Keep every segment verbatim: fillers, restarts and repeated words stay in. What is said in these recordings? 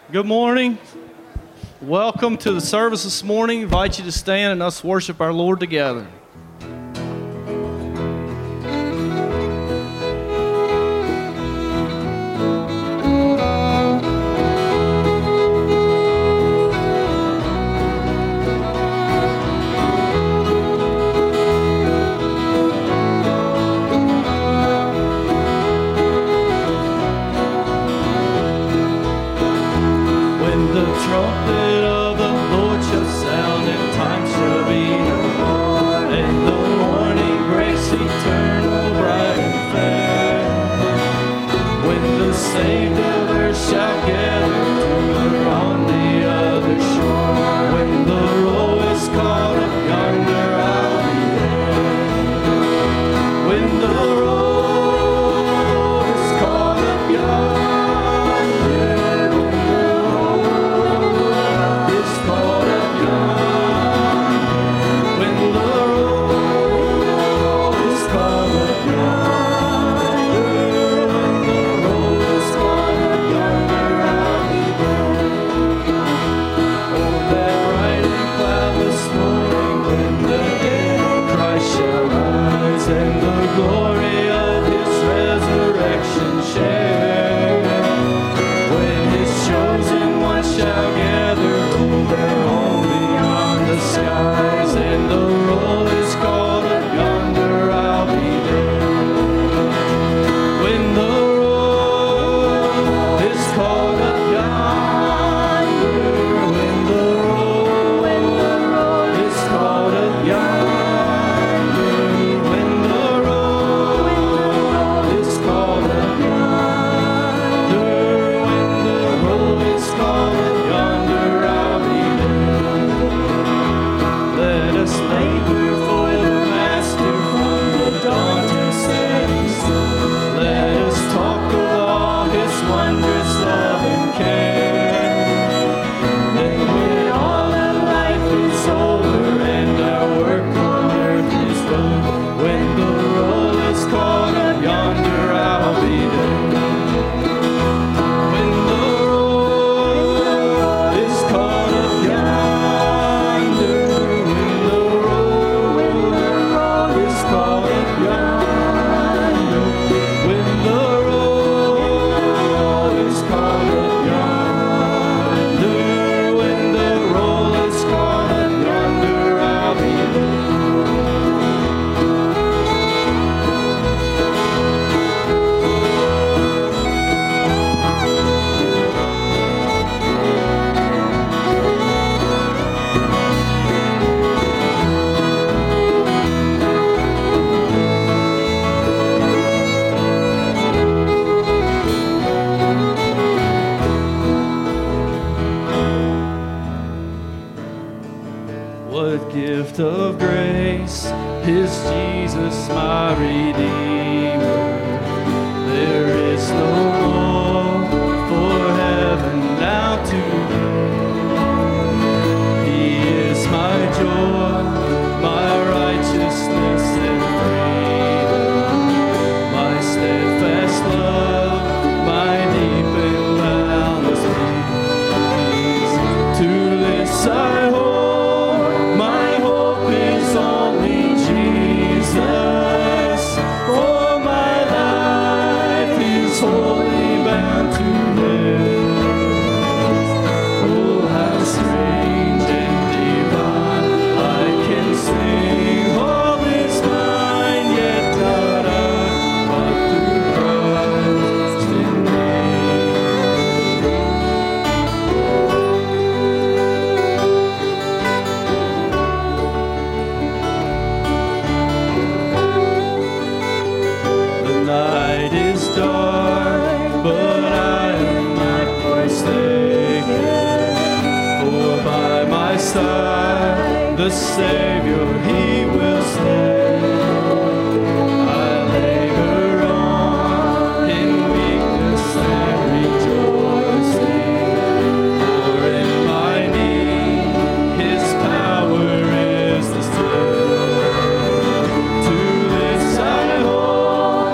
Good morning. Welcome to the service this morning. I invite you to stand and us worship our Lord together.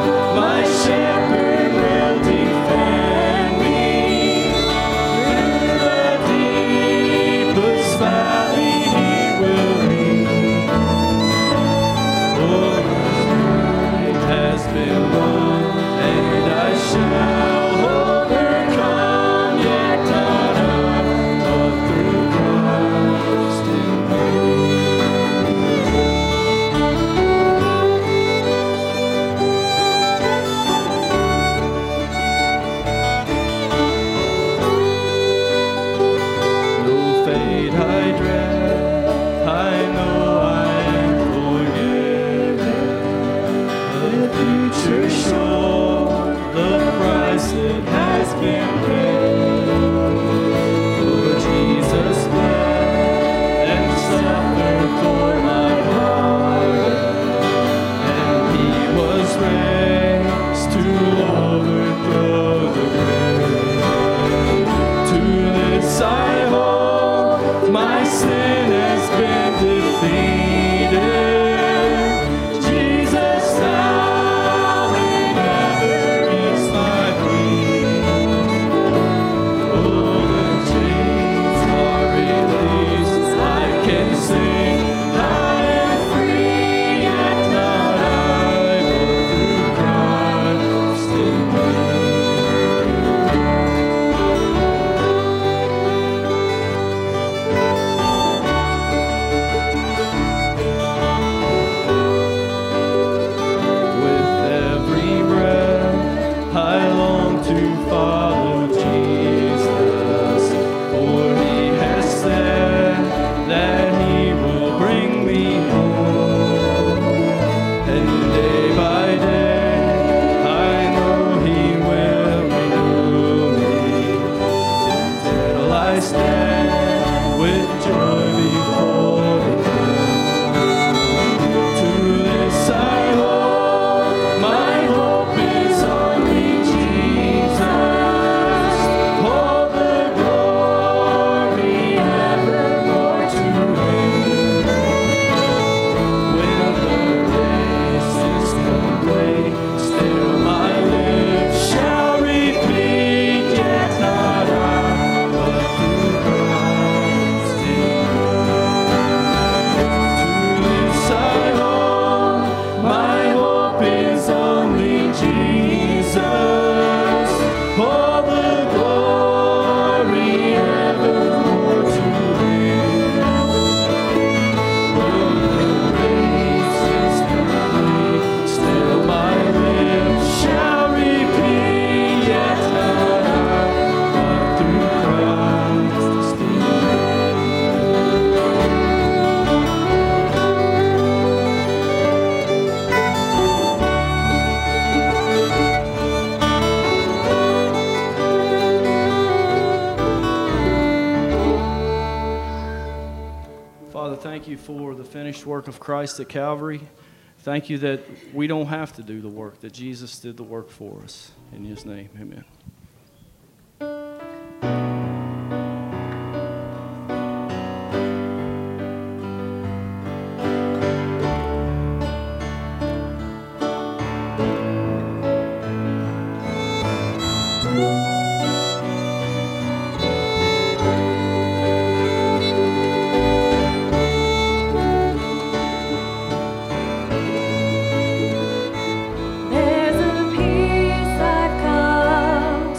Shepherd will defend me. I stand with joy before you. To this I hold, my hope is only Jesus. All the glory evermore to Him. When the race is complete, still my lips shall repeat, yet not I, but through Christ in you. To this I hold, my hope is only Jesus. All the glory evermore to Him. When the race is complete, still my lips shall repeat, yet not I, but through Christ in Father, thank you for the finished work of Christ at Calvary. Thank you that we don't have to do the work, that Jesus did the work for us. In His name, amen. There's a peace I've come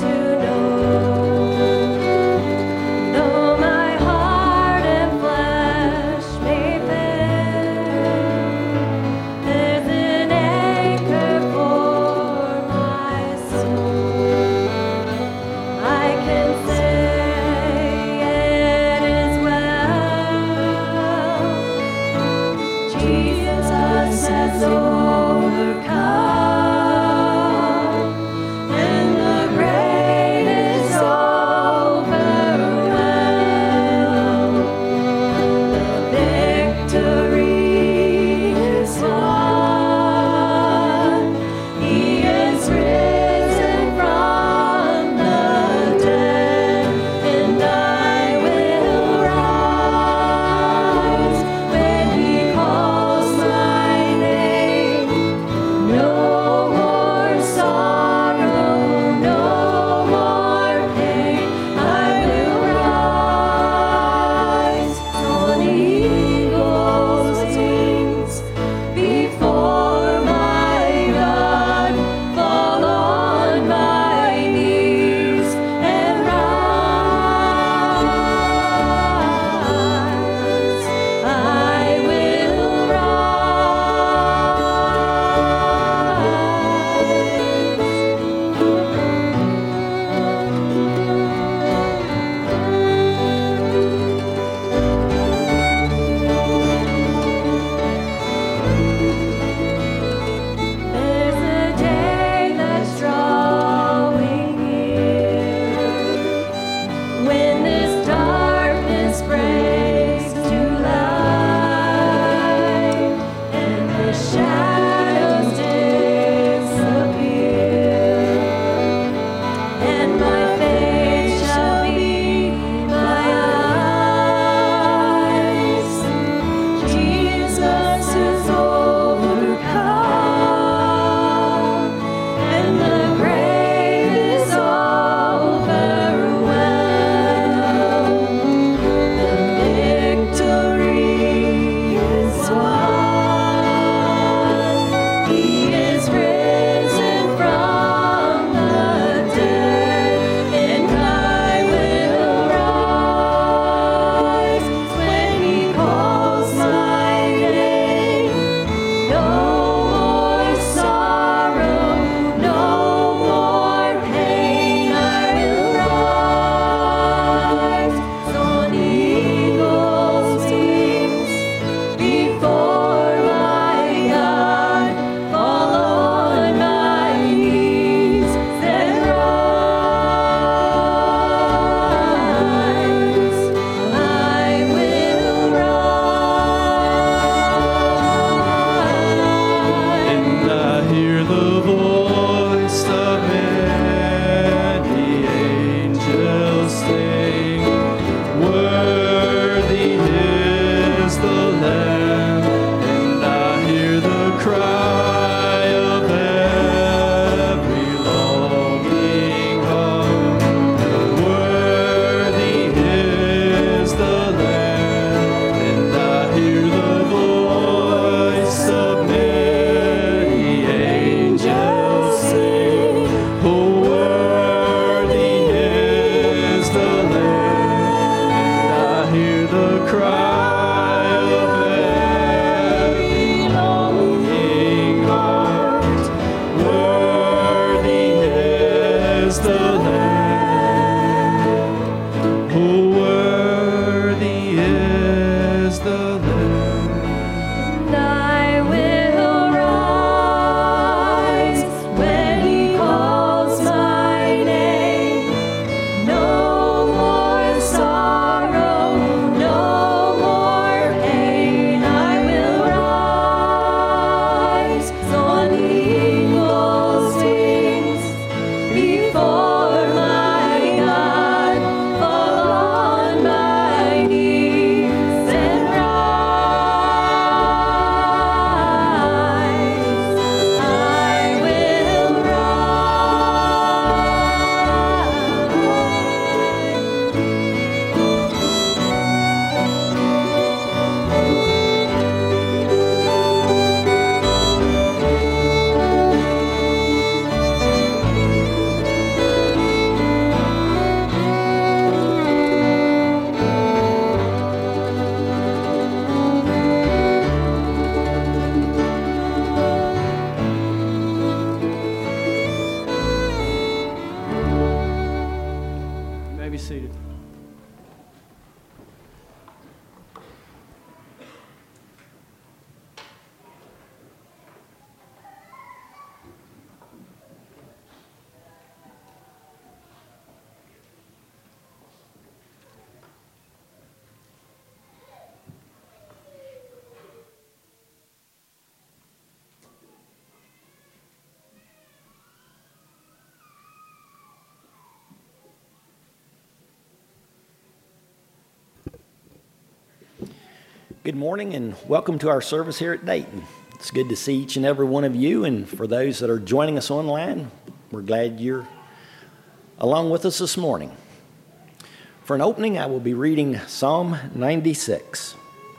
Good morning and welcome to our service here at Dayton. It's good to see each and every one of you, and for those that are joining us online, we're glad you're along with us this morning. For an opening, I will be reading Psalm ninety-six.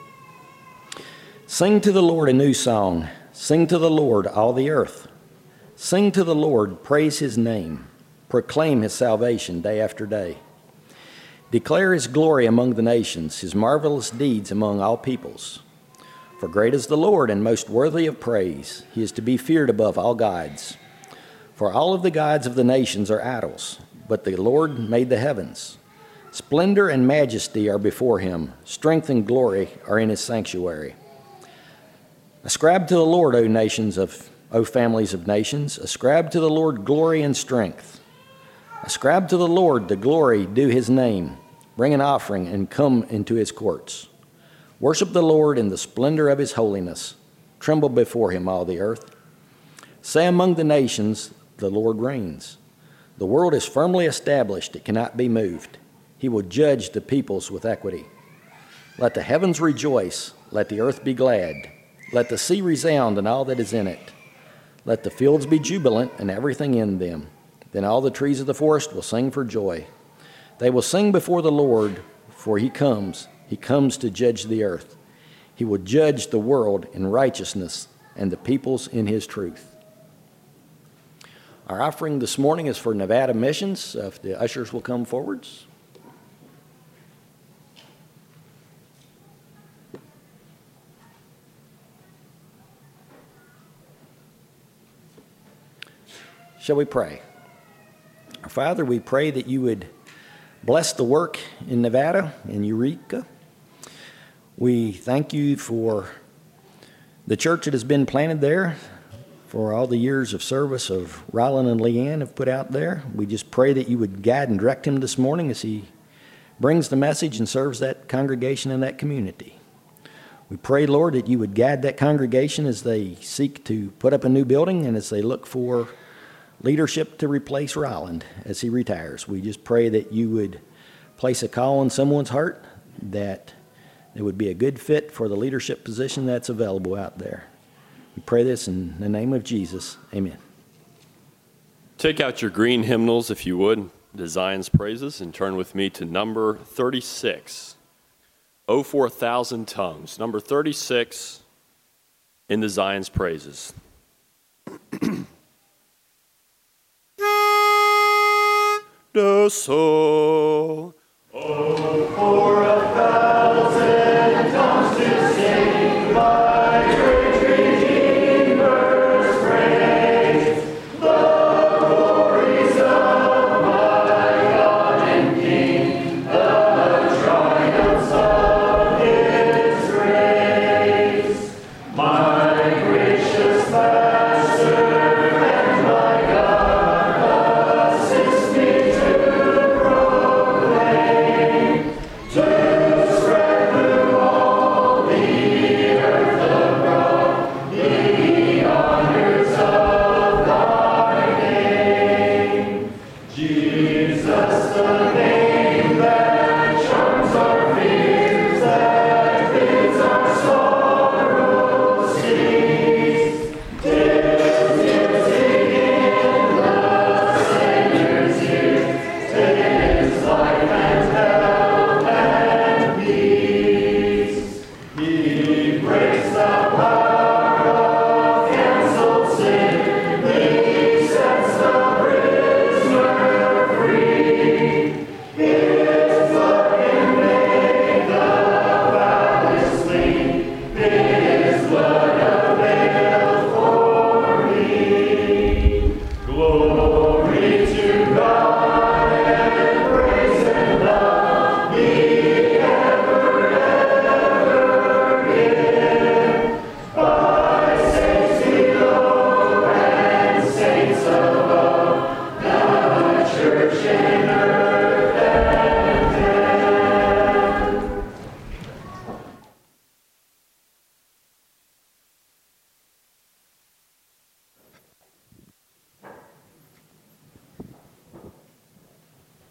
Sing to the Lord a new song. Sing to the Lord, all the earth. Sing to the Lord, praise his name. Proclaim his salvation day after day. Declare his glory among the nations, his marvelous deeds among all peoples. For great is the Lord and most worthy of praise. He is to be feared above all gods. For all of the gods of the nations are idols, but the Lord made the heavens. Splendor and majesty are before him. Strength and glory are in his sanctuary. Ascribe to the Lord, O nations of, O families of nations. Ascribe to the Lord glory and strength. Ascribe to the Lord the glory due his name. Bring an offering and come into his courts. Worship the Lord in the splendor of his holiness. Tremble before him, all the earth. Say among the nations, the Lord reigns. The world is firmly established, it cannot be moved. He will judge the peoples with equity. Let the heavens rejoice, let the earth be glad. Let the sea resound and all that is in it. Let the fields be jubilant and everything in them. Then all the trees of the forest will sing for joy. They will sing before the Lord, for he comes. He comes to judge the earth. He will judge the world in righteousness and the peoples in his truth. Our offering this morning is for Nevada Missions. If the ushers will come forwards. Shall we pray? Our Father, we pray that you would bless the work in Nevada, in Eureka. We thank you for the church that has been planted there, for all the years of service of Rylan and Leanne have put out there. We just pray that you would guide and direct him this morning as he brings the message and serves that congregation and that community. We pray, Lord, that you would guide that congregation as they seek to put up a new building and as they look for leadership to replace Ryland as he retires. We just pray that you would place a call on someone's heart, that it would be a good fit for the leadership position that's available out there. We pray this in the name of Jesus. Amen. Take out your green hymnals, if you would, the Zion's Praises, and turn with me to number thirty-six, O for a Thousand Tongues. Number thirty-six in the Zion's Praises. Do so. Oh, for a thousand tongues to sing my great Redeemer's praise, the glories of my God and King, the triumphs of his grace. My gracious Master and my God, assist me to proclaim, to spread through all the earth abroad the honors of thy name. Jesus, the name that charms our fears, that bids our sorrows cease. Till music in the Savior's ears, takes life and health and peace. He breaks the power of canceled sin, he sets the prisoner free. His blood can make the foulest clean, his blood avails for me. Glory to God and praise and love be ever, ever give. By saints below and saints above, the church in earth and heaven.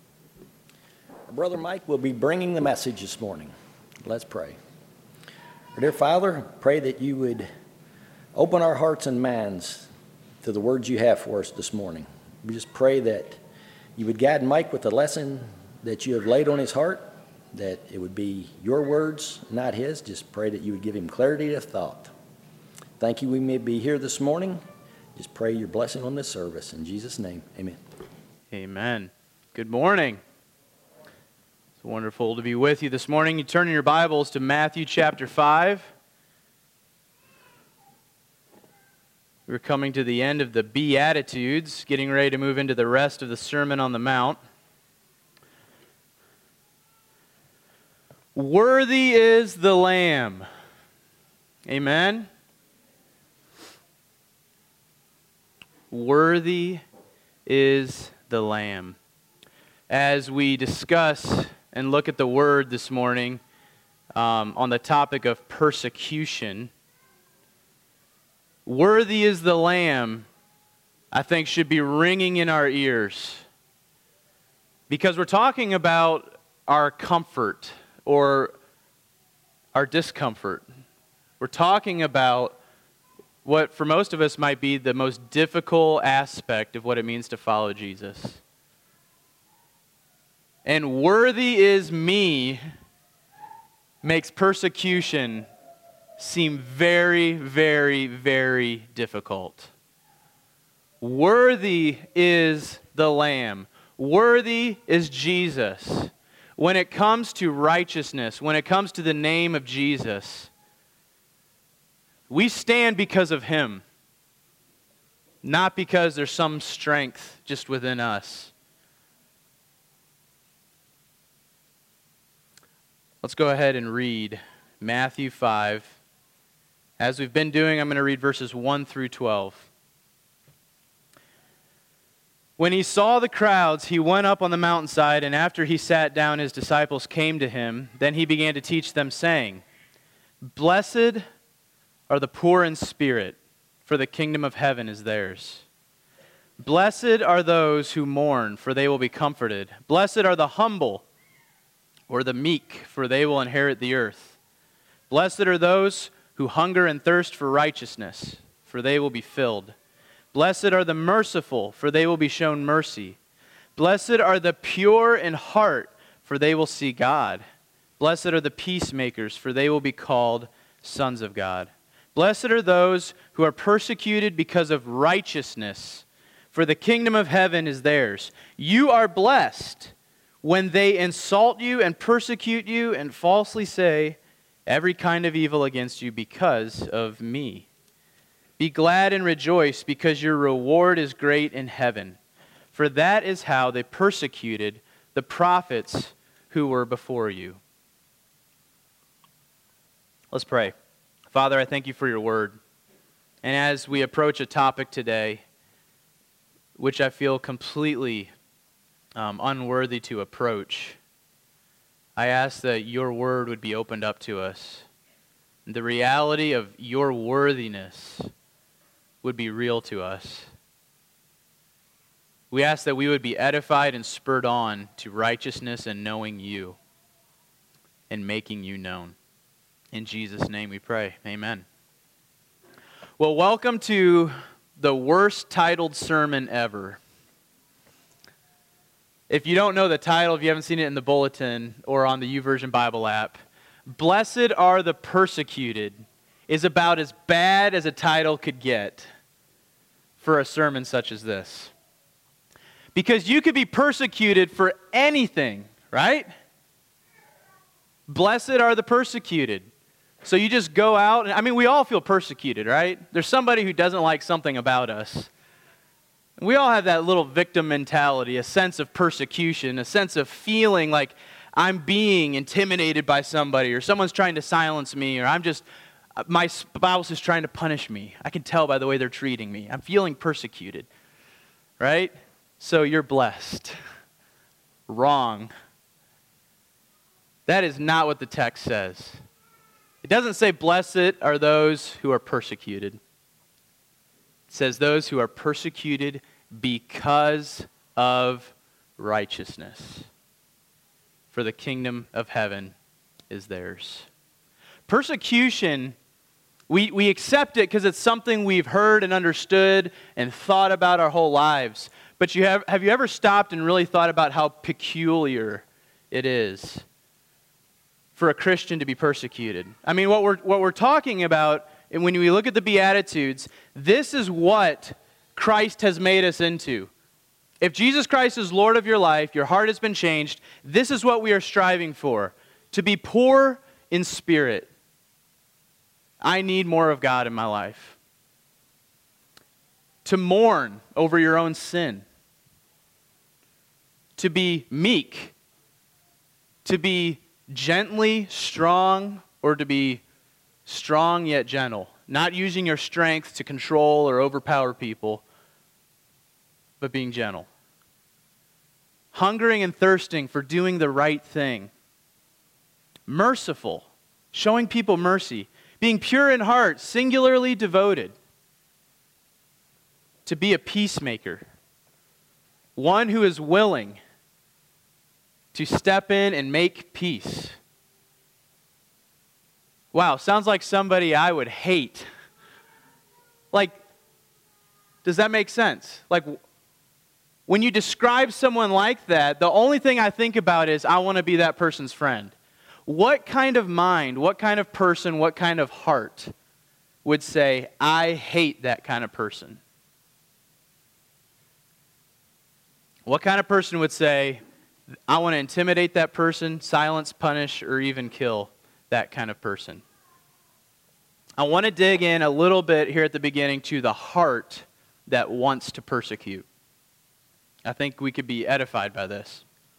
Brother Mike will be bringing the message this morning. Let's pray. Dear Father, pray that you would open our hearts and minds to the words you have for us this morning. We just pray that you would guide Mike with the lesson that you have laid on his heart, that it would be your words, not his. Just pray that you would give him clarity of thought. Thank you we may be here this morning. Just pray your blessing on this service. In Jesus' name, amen. Amen. Good morning. It's wonderful to be with you this morning. You turn in your Bibles to Matthew chapter five. We're coming to the end of the Beatitudes, getting ready to move into the rest of the Sermon on the Mount. Worthy is the Lamb. Amen. Worthy is the Lamb. As we discuss and look at the Word this morning um, on the topic of persecution, worthy is the Lamb, I think, should be ringing in our ears. Because we're talking about our comfort or our discomfort. We're talking about what for most of us might be the most difficult aspect of what it means to follow Jesus. And worthy is me makes persecution seem very, very, very difficult. Worthy is the Lamb. Worthy is Jesus. When it comes to righteousness, when it comes to the name of Jesus, we stand because of Him, not because there's some strength just within us. Let's go ahead and read Matthew five. As we've been doing, I'm going to read verses one through twelve. When he saw the crowds, he went up on the mountainside, and after he sat down, his disciples came to him. Then he began to teach them, saying, "Blessed are the poor in spirit, for the kingdom of heaven is theirs. Blessed are those who mourn, for they will be comforted. Blessed are the humble, or the meek, for they will inherit the earth. Blessed are those who hunger and thirst for righteousness, for they will be filled. Blessed are the merciful, for they will be shown mercy. Blessed are the pure in heart, for they will see God. Blessed are the peacemakers, for they will be called sons of God. Blessed are those who are persecuted because of righteousness, for the kingdom of heaven is theirs. You are blessed when they insult you and persecute you and falsely say every kind of evil against you because of me. Be glad and rejoice, because your reward is great in heaven. For that is how they persecuted the prophets who were before you." Let's pray. Father, I thank you for your word. And as we approach a topic today, which I feel completely um, unworthy to approach, I ask that your word would be opened up to us. The reality of your worthiness would be real to us. We ask that we would be edified and spurred on to righteousness and knowing you and making you known. In Jesus' name we pray. Amen. Well, welcome to the worst titled sermon ever. If you don't know the title, if you haven't seen it in the bulletin or on the YouVersion Bible app, "Blessed are the persecuted" is about as bad as a title could get for a sermon such as this. Because you could be persecuted for anything, right? Blessed are the persecuted. So you just go out, and I mean, we all feel persecuted, right? There's somebody who doesn't like something about us. We all have that little victim mentality, a sense of persecution, a sense of feeling like I'm being intimidated by somebody, or someone's trying to silence me, or I'm just, my spouse is trying to punish me. I can tell by the way they're treating me. I'm feeling persecuted, right? So you're blessed. Wrong. That is not what the text says. It doesn't say, "Blessed are those who are persecuted." It says, "Those who are persecuted because of righteousness, for the kingdom of heaven is theirs." Persecution, we, we accept it because it's something we've heard and understood and thought about our whole lives. But you have, have you ever stopped and really thought about how peculiar it is for a Christian to be persecuted? I mean, what we're, what we're talking about, and when we look at the Beatitudes, this is what Christ has made us into. If Jesus Christ is Lord of your life, your heart has been changed, this is what we are striving for, to be poor in spirit. I need more of God in my life. To mourn over your own sin. To be meek. To be gently strong, or to be strong yet gentle. Not using your strength to control or overpower people, but being gentle. Hungering and thirsting for doing the right thing. Merciful, showing people mercy. Being pure in heart, singularly devoted. To be a peacemaker. One who is willing to step in and make peace. Wow, sounds like somebody I would hate. Like, does that make sense? Like, when you describe someone like that, the only thing I think about is I want to be that person's friend. What kind of mind, what kind of person, what kind of heart would say, I hate that kind of person? What kind of person would say, I want to intimidate that person, silence, punish, or even kill that kind of person? I want to dig in a little bit here at the beginning to the heart that wants to persecute. I think we could be edified by this.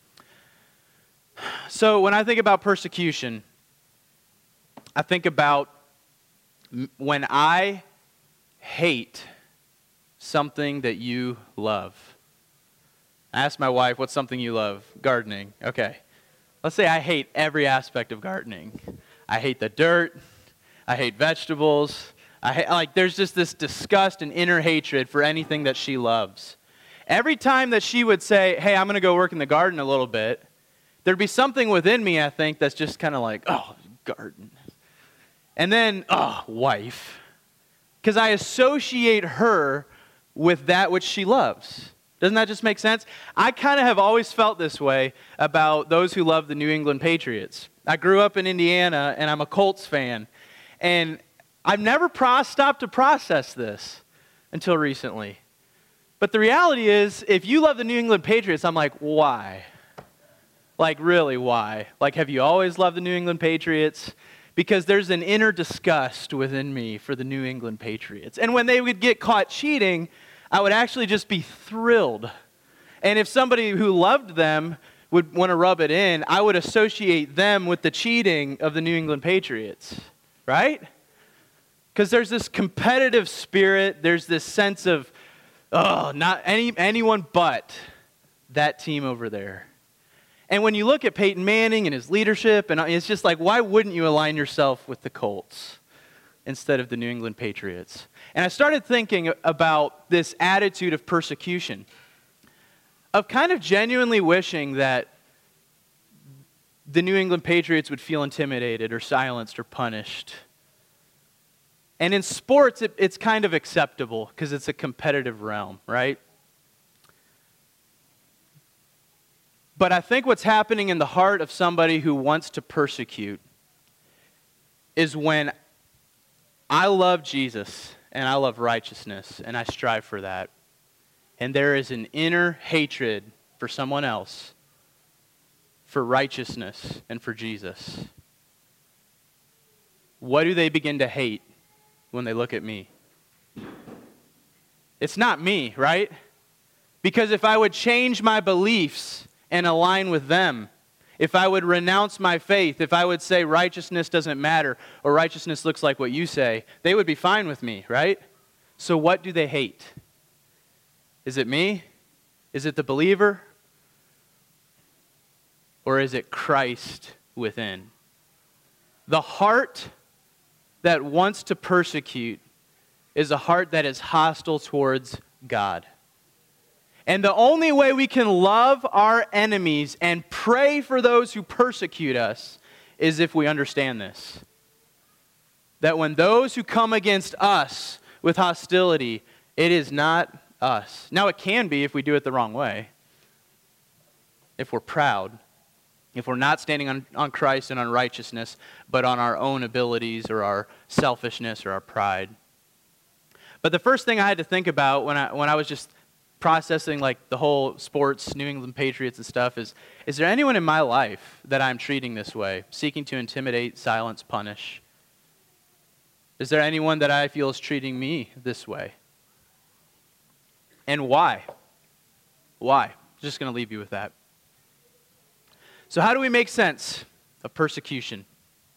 So when I think about persecution, I think about when I hate something that you love. I asked my wife, what's something you love? Gardening. Okay. Let's say I hate every aspect of gardening. I hate the dirt. I hate vegetables. I hate, like, there's just this disgust and inner hatred for anything that she loves. Every time that she would say, hey, I'm going to go work in the garden a little bit, there'd be something within me, I think, that's just kind of like, oh, garden. And then, oh, wife. Because I associate her with that which she loves. Doesn't that just make sense? I kind of have always felt this way about those who love the New England Patriots. I grew up in Indiana, and I'm a Colts fan. And I've never pro- stopped to process this until recently. But the reality is, if you love the New England Patriots, I'm like, why? Like, really, why? Like, have you always loved the New England Patriots? Because there's an inner disgust within me for the New England Patriots. And when they would get caught cheating, I would actually just be thrilled. And if somebody who loved them would want to rub it in, I would associate them with the cheating of the New England Patriots, right? Because there's this competitive spirit, there's this sense of, oh, not any anyone but that team over there. And when you look at Peyton Manning and his leadership, and it's just like, why wouldn't you align yourself with the Colts instead of the New England Patriots? And I started thinking about this attitude of persecution, of kind of genuinely wishing that the New England Patriots would feel intimidated or silenced or punished. And in sports, it, it's kind of acceptable because it's a competitive realm, right? But I think what's happening in the heart of somebody who wants to persecute is when I love Jesus and I love righteousness and I strive for that, and there is an inner hatred for someone else, for righteousness and for Jesus. What do they begin to hate when they look at me? It's not me, right? Because if I would change my beliefs and align with them, if I would renounce my faith, if I would say righteousness doesn't matter or righteousness looks like what you say, they would be fine with me, right? So what do they hate? Is it me? Is it the believer? Or is it Christ within? The heart that wants to persecute is a heart that is hostile towards God. And the only way we can love our enemies and pray for those who persecute us is if we understand this. that when those who come against us with hostility, it is not us. Now, it can be if we do it the wrong way. If we're proud. If we're not standing on, on Christ and on righteousness, but on our own abilities or our selfishness or our pride. But the first thing I had to think about when I when I was just processing like the whole sports, New England Patriots and stuff is, is there anyone in my life that I'm treating this way, seeking to intimidate, silence, punish? Is there anyone that I feel is treating me this way? And why? Why? I'm just going to leave you with that. So how do we make sense of persecution?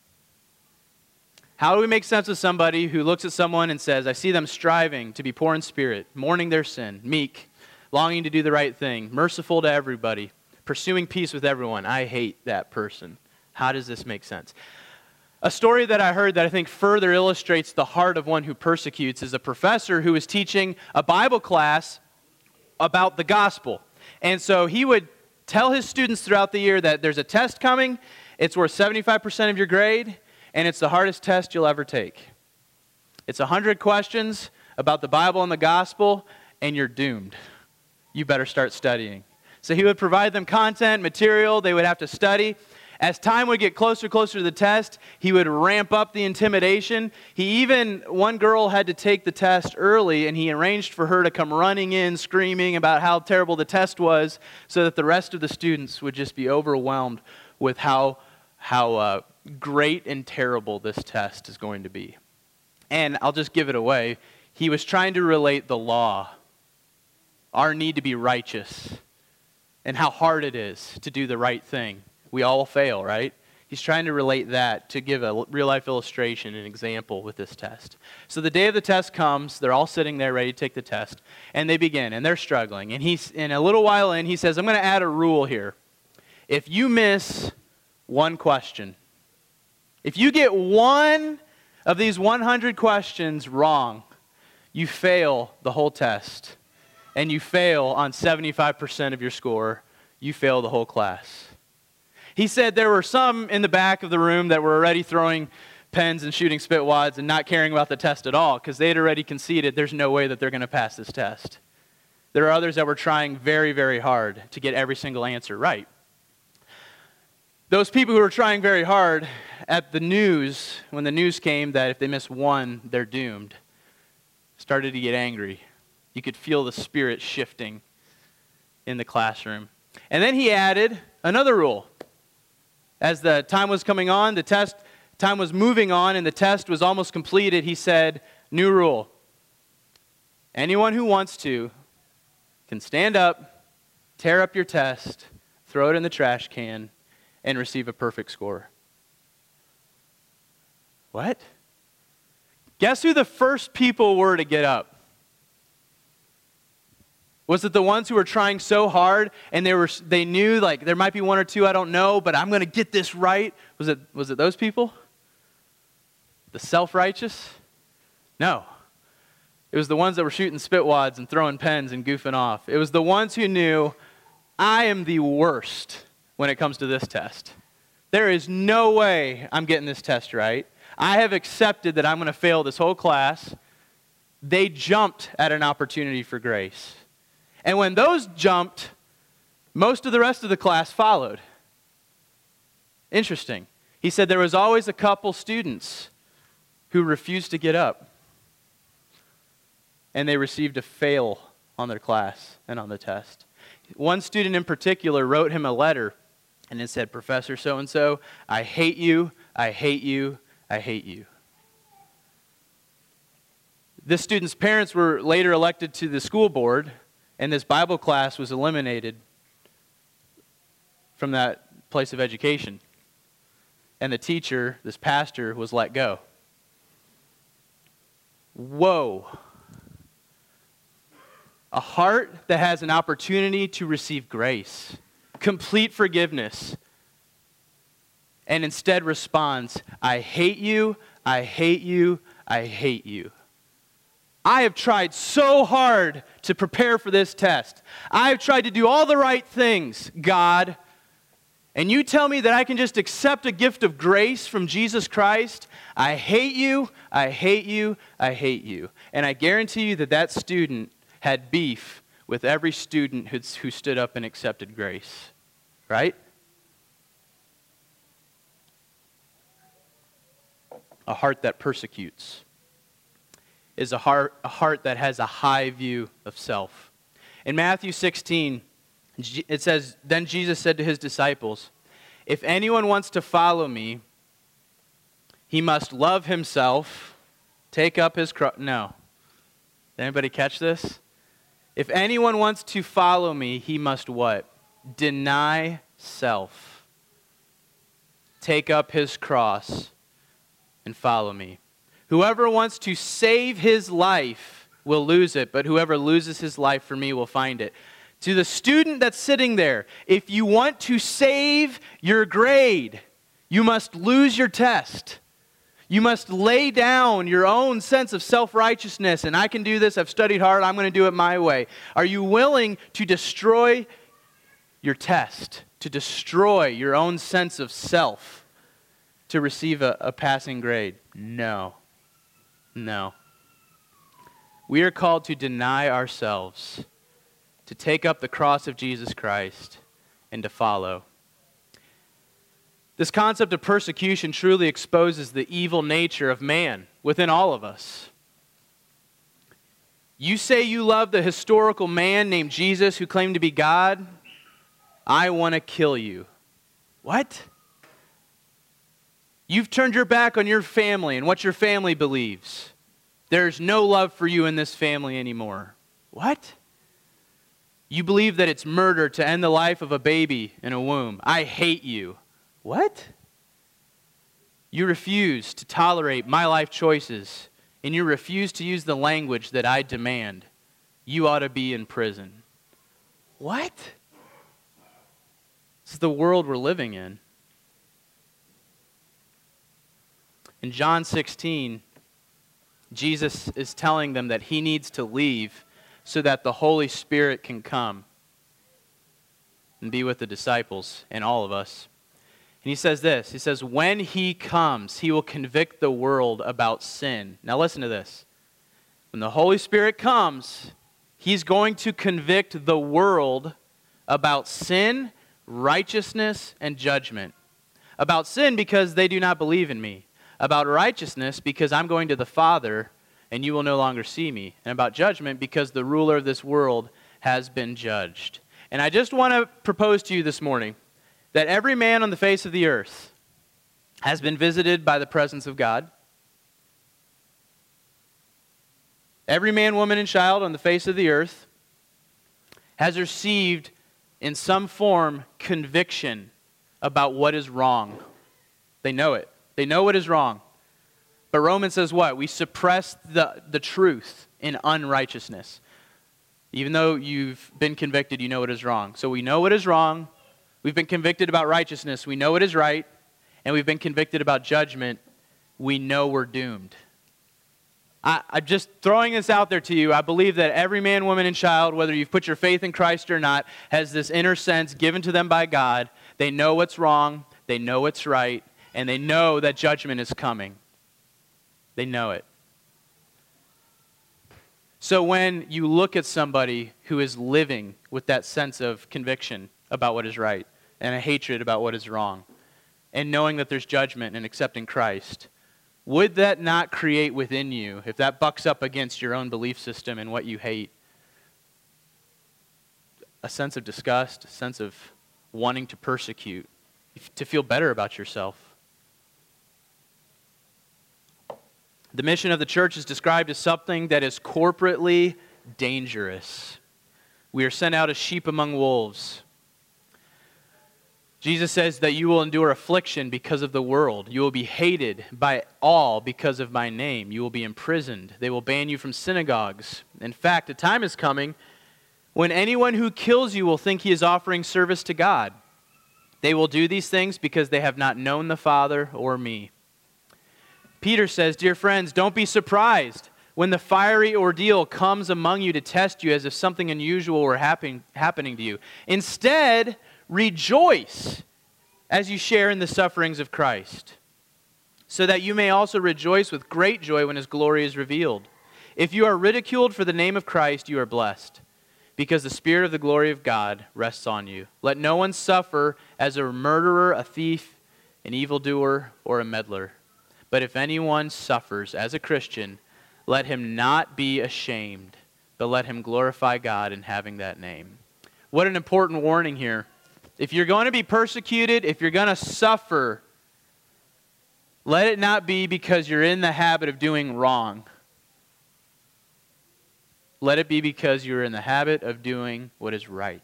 How do we make sense of somebody who looks at someone and says, I see them striving to be poor in spirit, mourning their sin, meek, longing to do the right thing, merciful to everybody, pursuing peace with everyone. I hate that person. How does this make sense? A story that I heard that I think further illustrates the heart of one who persecutes is a professor who was teaching a Bible class about the gospel. And so he would tell his students throughout the year that there's a test coming, it's worth seventy-five percent of your grade, and it's the hardest test you'll ever take. It's one hundred questions about the Bible and the gospel, and you're doomed. You better start studying. So he would provide them content, material, they would have to study. As time would get closer and closer to the test, he would ramp up the intimidation. He even, one girl had to take the test early, and he arranged for her to come running in, screaming about how terrible the test was, so that the rest of the students would just be overwhelmed with how, how uh, great and terrible this test is going to be. And I'll just give it away. He was trying to relate the law, our need to be righteous, and how hard it is to do the right thing. We all fail, right? He's trying to relate that to give a real-life illustration, an example with this test. So the day of the test comes, they're all sitting there ready to take the test, and they begin, and they're struggling. And he's, in a little while in, he says, I'm going to add a rule here. If you miss one question, if you get one of these one hundred questions wrong, you fail the whole test, and you fail on seventy-five percent of your score. You fail the whole class. He said there were some in the back of the room that were already throwing pens and shooting spit wads and not caring about the test at all because they had already conceded there's no way that they're going to pass this test. There are others that were trying very, very hard to get every single answer right. Those people who were trying very hard, at the news, when the news came that if they miss one, they're doomed, started to get angry. You could feel the spirit shifting in the classroom. And then he added another rule. As the time was coming on, the test time was moving on, and the test was almost completed, he said, new rule. Anyone who wants to can stand up, tear up your test, throw it in the trash can, and receive a perfect score. What? Guess who the first people were to get up? Was it the ones who were trying so hard and they were they knew like there might be one or two I don't know, but I'm going to get this right? Was it was it those people? The self-righteous? No. It was the ones that were shooting spit wads and throwing pens and goofing off. It was the ones who knew I am the worst when it comes to this test. There is no way I'm getting this test right. I have accepted that I'm going to fail this whole class. They jumped at an opportunity for grace. And when those jumped, most of the rest of the class followed. Interesting. He said there was always a couple students who refused to get up. And they received a fail on their class and on the test. One student in particular wrote him a letter, and it said, Professor so-and-so, I hate you, I hate you, I hate you. This student's parents were later elected to the school board, and this Bible class was eliminated from that place of education. And the teacher, this pastor, was let go. Whoa. A heart that has an opportunity to receive grace, complete forgiveness, and instead responds, I hate you, I hate you, I hate you. I have tried so hard to prepare for this test. I have tried to do all the right things, God, and you tell me that I can just accept a gift of grace from Jesus Christ, I hate you, I hate you, I hate you. And I guarantee you that that student had beef with every student who, who stood up and accepted grace. Right? A heart that persecutes is a heart, a heart that has a high view of self. In Matthew sixteen, it says, "Then Jesus said to his disciples, 'If anyone wants to follow me, he must love himself, take up his cross.'" No. Did anybody catch this? "If anyone wants to follow me, he must" what? "Deny self, take up his cross, and follow me. Whoever wants to save his life will lose it, but whoever loses his life for me will find it." To the student that's sitting there, if you want to save your grade, you must lose your test. You must lay down your own sense of self-righteousness, and I can do this, I've studied hard, I'm going to do it my way. Are you willing to destroy your test, to destroy your own sense of self, to receive a, a passing grade? No. No. We are called to deny ourselves, to take up the cross of Jesus Christ, and to follow. This concept of persecution truly exposes the evil nature of man within all of us. You say you love the historical man named Jesus who claimed to be God. I want to kill you. What? You've turned your back on your family and what your family believes. There's no love for you in this family anymore. What? You believe that it's murder to end the life of a baby in a womb. I hate you. What? You refuse to tolerate my life choices, and you refuse to use the language that I demand. You ought to be in prison. What? This is the world we're living in. In John sixteen, Jesus is telling them that he needs to leave so that the Holy Spirit can come and be with the disciples and all of us. And he says this, he says, when he comes, he will convict the world about sin. Now listen to this. When the Holy Spirit comes, he's going to convict the world about sin, righteousness, and judgment. About sin because they do not believe in me. About righteousness because I'm going to the Father and you will no longer see me. And about judgment because the ruler of this world has been judged. And I just want to propose to you this morning that every man on the face of the earth has been visited by the presence of God. Every man, woman, and child on the face of the earth has received in some form conviction about what is wrong. They know it. They know what is wrong. But Romans says what? We suppress the, the truth in unrighteousness. Even though you've been convicted, you know what is wrong. So we know what is wrong. We've been convicted about righteousness. We know what is right. And we've been convicted about judgment. We know we're doomed. I, I'm just throwing this out there to you. I believe that every man, woman, and child, whether you've put your faith in Christ or not, has this inner sense given to them by God. They know what's wrong. They know what's right. And they know that judgment is coming. They know it. So when you look at somebody who is living with that sense of conviction about what is right and a hatred about what is wrong, and knowing that there's judgment and accepting Christ, would that not create within you, if that bucks up against your own belief system and what you hate, a sense of disgust, a sense of wanting to persecute, to feel better about yourself? The mission of the church is described as something that is corporately dangerous. We are sent out as sheep among wolves. Jesus says that you will endure affliction because of the world. You will be hated by all because of my name. You will be imprisoned. They will ban you from synagogues. In fact, a time is coming when anyone who kills you will think he is offering service to God. They will do these things because they have not known the Father or me. Peter says, dear friends, don't be surprised when the fiery ordeal comes among you to test you as if something unusual were happen, happening to you. Instead, rejoice as you share in the sufferings of Christ, so that you may also rejoice with great joy when his glory is revealed. If you are ridiculed for the name of Christ, you are blessed, because the Spirit of the glory of God rests on you. Let no one suffer as a murderer, a thief, an evildoer, or a meddler. But if anyone suffers as a Christian, let him not be ashamed, but let him glorify God in having that name. What an important warning here. If you're going to be persecuted, if you're going to suffer, let it not be because you're in the habit of doing wrong. Let it be because you're in the habit of doing what is right.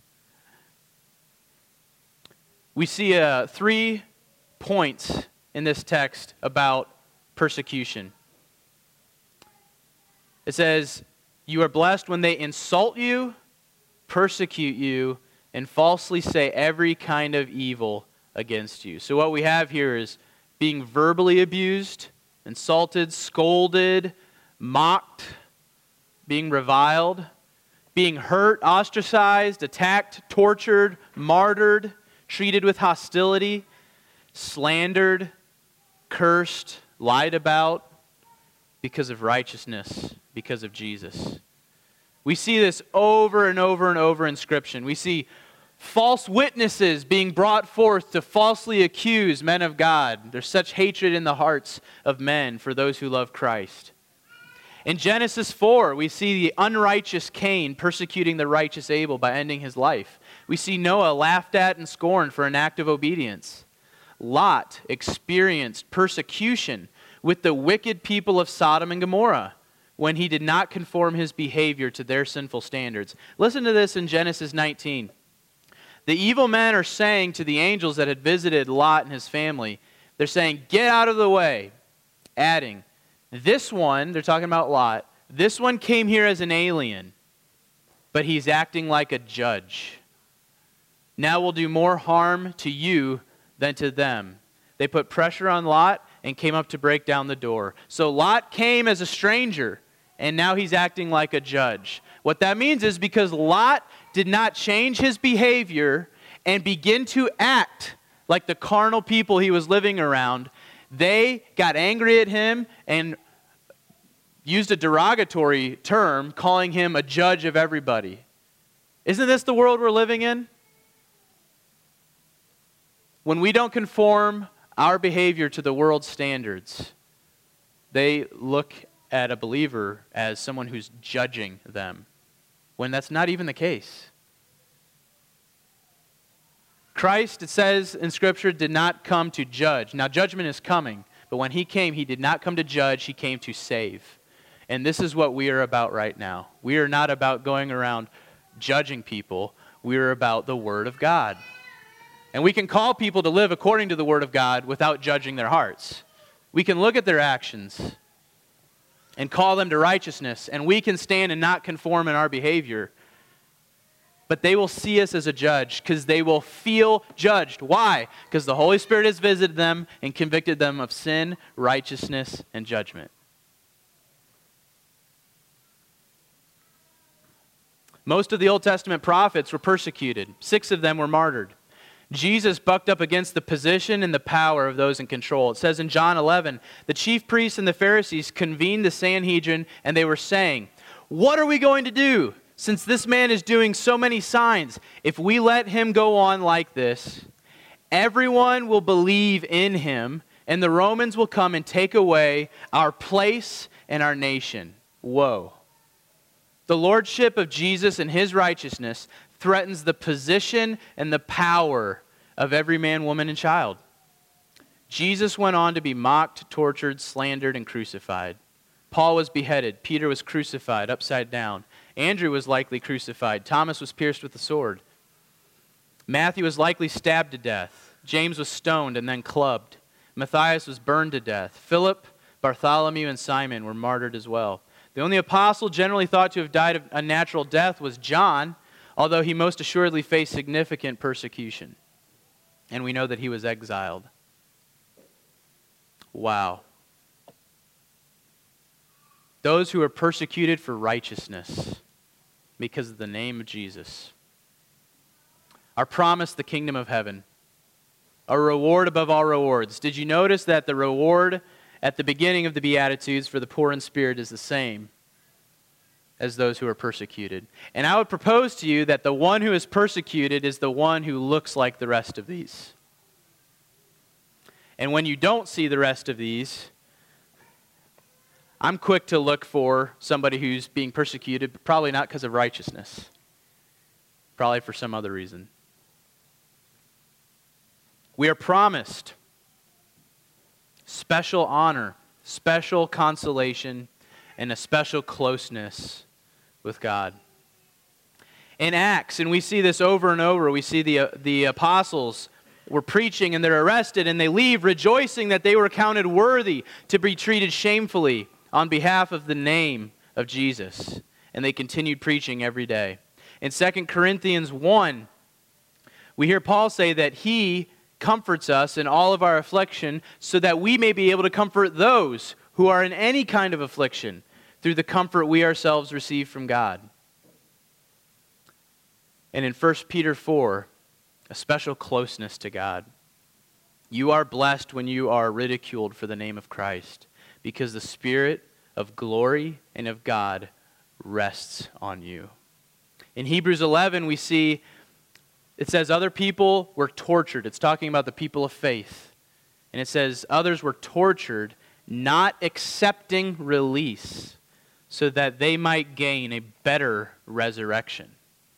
We see uh, three points in this text about persecution. It says, you are blessed when they insult you, persecute you, and falsely say every kind of evil against you. So what we have here is being verbally abused, insulted, scolded, mocked, being reviled, being hurt, ostracized, attacked, tortured, martyred, treated with hostility, slandered, cursed, lied about because of righteousness, because of Jesus. We see this over and over and over in Scripture. We see false witnesses being brought forth to falsely accuse men of God. There's such hatred in the hearts of men for those who love Christ. In Genesis four, we see the unrighteous Cain persecuting the righteous Abel by ending his life. We see Noah laughed at and scorned for an act of obedience. Lot experienced persecution with the wicked people of Sodom and Gomorrah when he did not conform his behavior to their sinful standards. Listen to this in Genesis nineteen. The evil men are saying to the angels that had visited Lot and his family, they're saying, get out of the way, adding, this one, they're talking about Lot, this one came here as an alien, but he's acting like a judge. Now we'll do more harm to you than to them. They put pressure on Lot and came up to break down the door. So Lot came as a stranger, and now he's acting like a judge. What that means is because Lot did not change his behavior and begin to act like the carnal people he was living around, they got angry at him and used a derogatory term, calling him a judge of everybody. Isn't this the world we're living in? When we don't conform our behavior to the world's standards, they look at a believer as someone who's judging them, when that's not even the case. Christ, it says in Scripture, did not come to judge. Now, judgment is coming, but when he came, he did not come to judge, he came to save. And this is what we are about right now. We are not about going around judging people. We are about the Word of God. And we can call people to live according to the Word of God without judging their hearts. We can look at their actions and call them to righteousness, and we can stand and not conform in our behavior. But they will see us as a judge because they will feel judged. Why? Because the Holy Spirit has visited them and convicted them of sin, righteousness, and judgment. Most of the Old Testament prophets were persecuted. Six of them were martyred. Jesus bucked up against the position and the power of those in control. It says in John eleven, the chief priests and the Pharisees convened the Sanhedrin, and they were saying, what are we going to do? Since this man is doing so many signs, if we let him go on like this, everyone will believe in him, and the Romans will come and take away our place and our nation. Whoa. The lordship of Jesus and his righteousness threatens the position and the power of every man, woman, and child. Jesus went on to be mocked, tortured, slandered, and crucified. Paul was beheaded. Peter was crucified upside down. Andrew was likely crucified. Thomas was pierced with a sword. Matthew was likely stabbed to death. James was stoned and then clubbed. Matthias was burned to death. Philip, Bartholomew, and Simon were martyred as well. The only apostle generally thought to have died a natural death was John, although he most assuredly faced significant persecution. And we know that he was exiled. Wow. Those who are persecuted for righteousness because of the name of Jesus are promised the kingdom of heaven. a reward above all rewards. Did you notice that the reward at the beginning of the Beatitudes for the poor in spirit is the same as those who are persecuted? And I would propose to you that the one who is persecuted is the one who looks like the rest of these. And when you don't see the rest of these, I'm quick to look for somebody who's being persecuted, but probably not because of righteousness. Probably for some other reason. We are promised special honor, special consolation, and a special closeness with God. In Acts, and we see this over and over, we see the, uh, the apostles were preaching and they're arrested and they leave rejoicing that they were counted worthy to be treated shamefully on behalf of the name of Jesus. And they continued preaching every day. In Second Corinthians one, we hear Paul say that he comforts us in all of our affliction so that we may be able to comfort those who are in any kind of affliction through the comfort we ourselves receive from God. And in First Peter four, a special closeness to God. You are blessed when you are ridiculed for the name of Christ, because the Spirit of glory and of God rests on you. In Hebrews eleven, we see, it says other people were tortured. It's talking about the people of faith. And it says others were tortured, not accepting release, so that they might gain a better resurrection.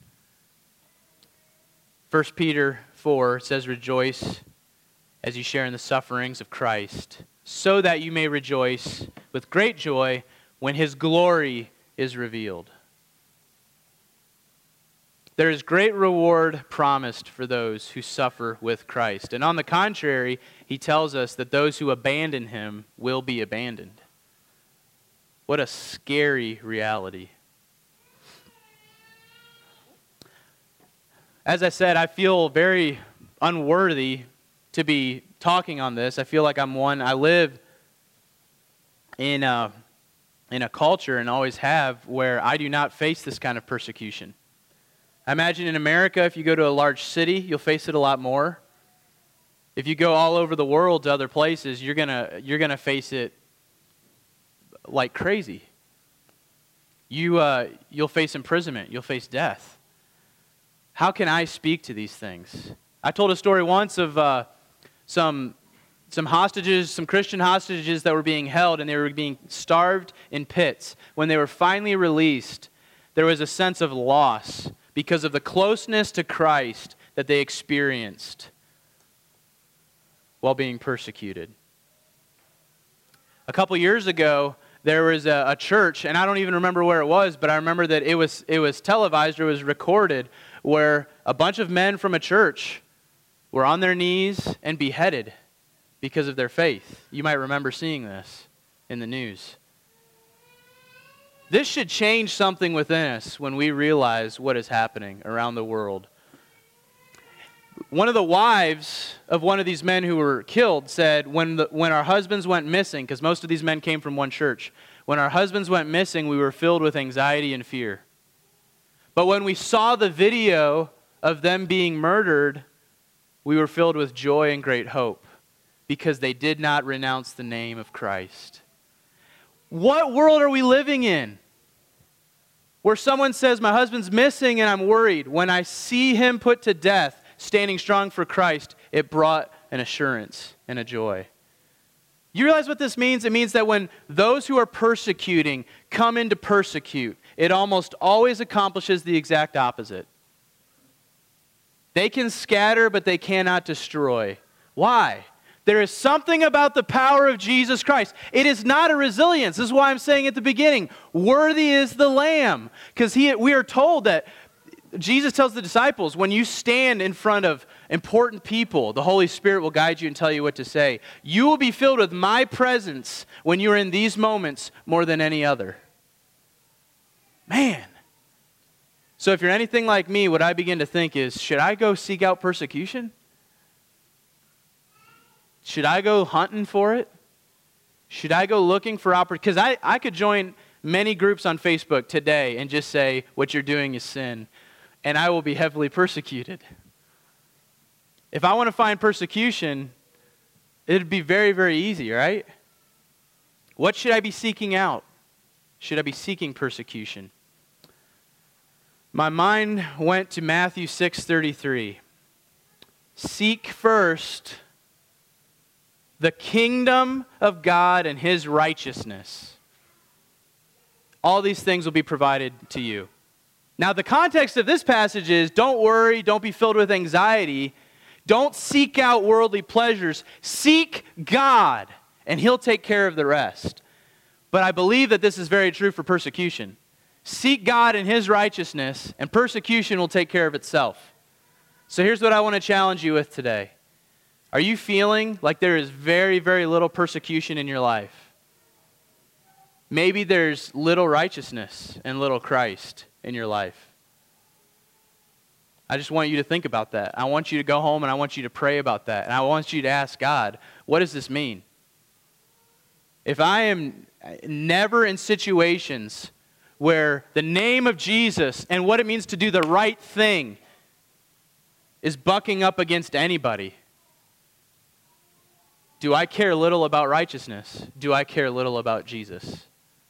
First Peter four says, rejoice as you share in the sufferings of Christ, so that you may rejoice with great joy when His glory is revealed. There is great reward promised for those who suffer with Christ. And on the contrary, He tells us that those who abandon Him will be abandoned. What a scary reality. As I said, I feel very unworthy to be talking on this. I feel like I'm one, I live in a, in a culture and always have where I do not face this kind of persecution. I imagine in America, if you go to a large city, you'll face it a lot more. If you go all over the world to other places, you're gonna you're gonna face it like crazy. You uh, you'll face imprisonment. You'll face death. How can I speak to these things? I told a story once of uh, some some hostages, some Christian hostages that were being held, and they were being starved in pits. When they were finally released, there was a sense of loss because of the closeness to Christ that they experienced while being persecuted. A couple years ago, there was a, a church, and I don't even remember where it was, but I remember that it was it was televised or it was recorded, where a bunch of men from a church were on their knees and beheaded because of their faith. You might remember seeing this in the news. This should change something within us when we realize what is happening around the world. One of the wives of one of these men who were killed said, when, the, when our husbands went missing, because most of these men came from one church, when our husbands went missing, we were filled with anxiety and fear. But when we saw the video of them being murdered, we were filled with joy and great hope, because they did not renounce the name of Christ. What world are we living in? Where someone says, my husband's missing and I'm worried. When I see him put to death, standing strong for Christ, it brought an assurance and a joy. You realize what this means? It means that when those who are persecuting come in to persecute, it almost always accomplishes the exact opposite. They can scatter, but they cannot destroy. Why? There is something about the power of Jesus Christ. It is not a resilience. This is why I'm saying at the beginning, worthy is the Lamb. Because he, we are told that Jesus tells the disciples, when you stand in front of important people, the Holy Spirit will guide you and tell you what to say. You will be filled with my presence when you're in these moments more than any other. Man. So if you're anything like me, what I begin to think is, should I go seek out persecution? Should I go hunting for it? Should I go looking for opportunity? Because I, I could join many groups on Facebook today and just say, what you're doing is sin, and I will be heavily persecuted. If I want to find persecution, it'd be very, very easy, right? What should I be seeking out? Should I be seeking persecution? My mind went to Matthew six thirty-three. Seek first the kingdom of God and his righteousness. All these things will be provided to you. Now, the context of this passage is, don't worry, don't be filled with anxiety. Don't seek out worldly pleasures. Seek God, and he'll take care of the rest. But I believe that this is very true for persecution. Seek God and his righteousness, and persecution will take care of itself. So here's what I want to challenge you with today. Are you feeling like there is very, very little persecution in your life? Maybe there's little righteousness and little Christ in your life. I just want you to think about that. I want you to go home and I want you to pray about that. And I want you to ask God, what does this mean? If I am never in situations where the name of Jesus and what it means to do the right thing is bucking up against anybody, do I care little about righteousness? Do I care little about Jesus?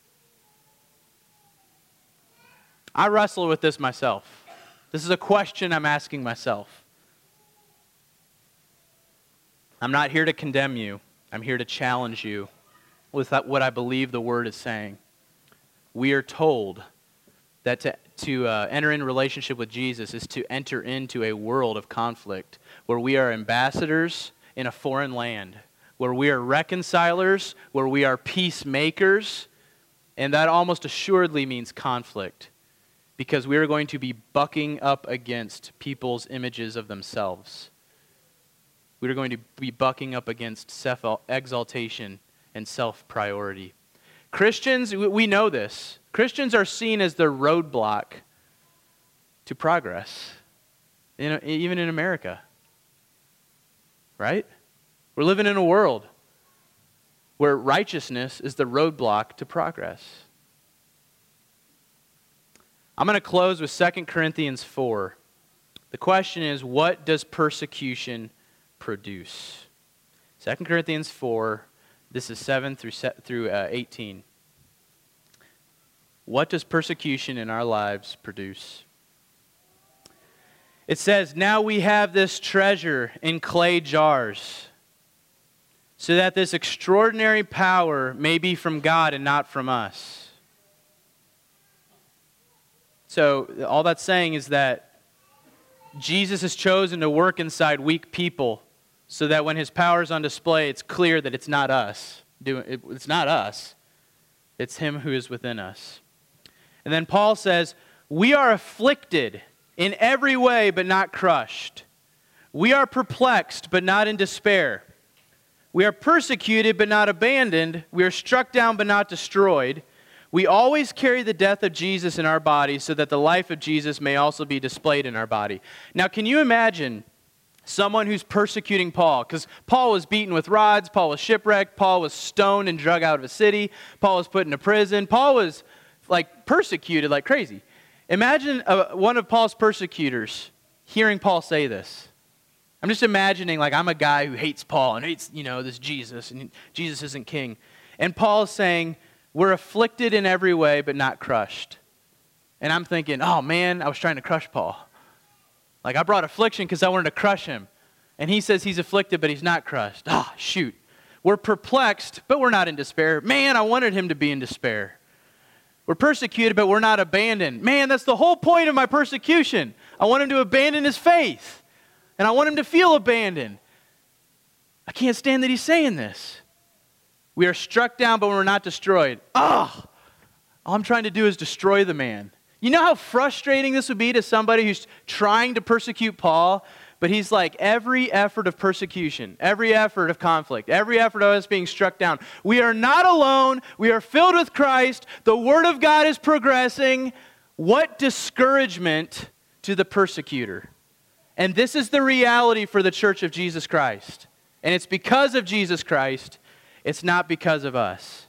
I wrestle with this myself. This is a question I'm asking myself. I'm not here to condemn you. I'm here to challenge you with what I believe the Word is saying. We are told that to, to uh, enter in relationship with Jesus is to enter into a world of conflict where we are ambassadors in a foreign land, where we are reconcilers, where we are peacemakers, and that almost assuredly means conflict, because we are going to be bucking up against people's images of themselves. We are going to be bucking up against self-exaltation and self-priority. Christians, we know this. Christians are seen as the roadblock to progress, in, even in America. Right? We're living in a world where righteousness is the roadblock to progress. I'm going to close with Second Corinthians four. The question is, what does persecution produce? Second Corinthians four, this is seven through through uh, eighteen. What does persecution in our lives produce? It says, now we have this treasure in clay jars, so that this extraordinary power may be from God and not from us. So all that's saying is that Jesus has chosen to work inside weak people so that when his power is on display, it's clear that it's not us. It's not us. It's him who is within us. And then Paul says, we are afflicted in every way but not crushed. We are perplexed but not in despair. We are persecuted but not abandoned. We are struck down but not destroyed. We always carry the death of Jesus in our body so that the life of Jesus may also be displayed in our body. Now, can you imagine someone who's persecuting Paul? Because Paul was beaten with rods, Paul was shipwrecked, Paul was stoned and drug out of a city, Paul was put into prison, Paul was like persecuted like crazy. Imagine uh, one of Paul's persecutors hearing Paul say this. I'm just imagining like I'm a guy who hates Paul and hates, you know, this Jesus, and Jesus isn't king. And Paul is saying, we're afflicted in every way, but not crushed. And I'm thinking, oh man, I was trying to crush Paul. Like I brought affliction because I wanted to crush him. And he says he's afflicted, but he's not crushed. Ah, oh, shoot. We're perplexed, but we're not in despair. Man, I wanted him to be in despair. We're persecuted, but we're not abandoned. Man, that's the whole point of my persecution. I want him to abandon his faith. And I want him to feel abandoned. I can't stand that he's saying this. We are struck down, but we're not destroyed. Ah, oh, all I'm trying to do is destroy the man. You know how frustrating this would be to somebody who's trying to persecute Paul, but he's like, every effort of persecution, every effort of conflict, every effort of us being struck down, we are not alone. We are filled with Christ. The Word of God is progressing. What discouragement to the persecutor. And this is the reality for the Church of Jesus Christ. And it's because of Jesus Christ. It's not because of us.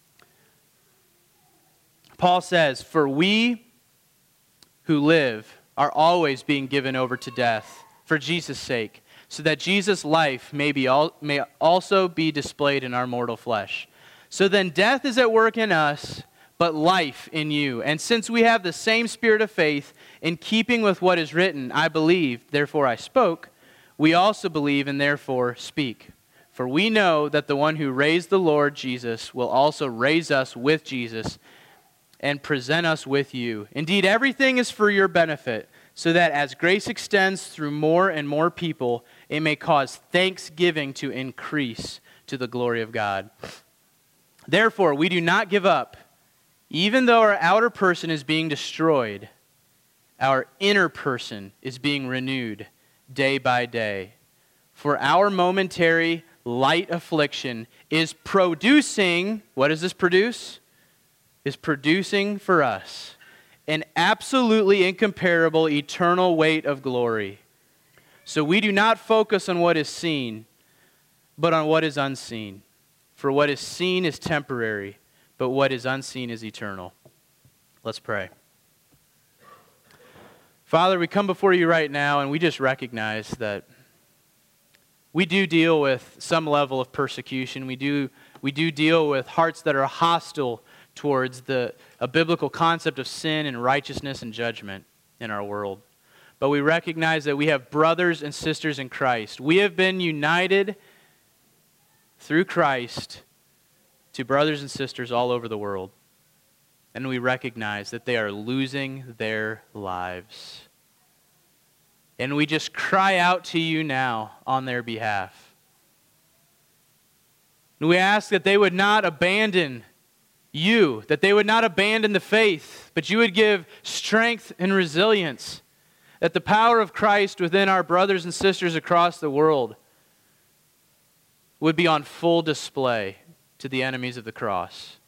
Paul says, for we who live are always being given over to death for Jesus' sake, so that Jesus' life may, be all, may also be displayed in our mortal flesh. So then death is at work in us, but life in you. And since we have the same spirit of faith, in keeping with what is written, I believed, therefore I spoke, we also believe and therefore speak. For we know that the one who raised the Lord Jesus will also raise us with Jesus and present us with you. Indeed, everything is for your benefit, so that as grace extends through more and more people, it may cause thanksgiving to increase to the glory of God. Therefore, we do not give up. Even though our outer person is being destroyed, our inner person is being renewed day by day. For our momentary light affliction is producing, what does this produce? Is producing for us an absolutely incomparable eternal weight of glory. So we do not focus on what is seen, but on what is unseen. For what is seen is temporary, but what is unseen is eternal. Let's pray. Father, we come before you right now, and we just recognize that we do deal with some level of persecution. We do, we do deal with hearts that are hostile towards the, a biblical concept of sin and righteousness and judgment in our world. But we recognize that we have brothers and sisters in Christ. We have been united through Christ to brothers and sisters all over the world. And we recognize that they are losing their lives. And we just cry out to you now on their behalf. And we ask that they would not abandon you, that they would not abandon the faith, but you would give strength and resilience, that the power of Christ within our brothers and sisters across the world would be on full display to the enemies of the cross.